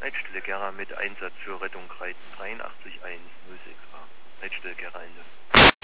Leitstelle Gera mit Einsatz für Rettung Kreis 83 106A. Leitstelle Gera Ende.